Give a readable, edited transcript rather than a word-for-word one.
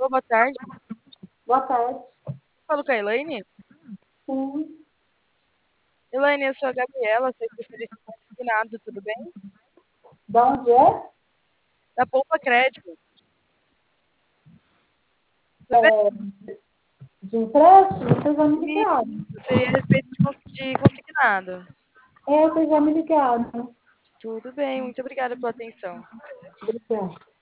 boa tarde. Boa tarde. Falo com a Elaine. Sim. Elaine, eu sou a Gabriela, sou especialista em consignado, tudo bem? Da onde é? Da Poupa Crédito, tudo bem? É de empréstimo? Vocês já me E ligaram. seria a respeito de consignado. Vocês já me ligaram. Tudo bem, muito obrigada pela atenção. Obrigada.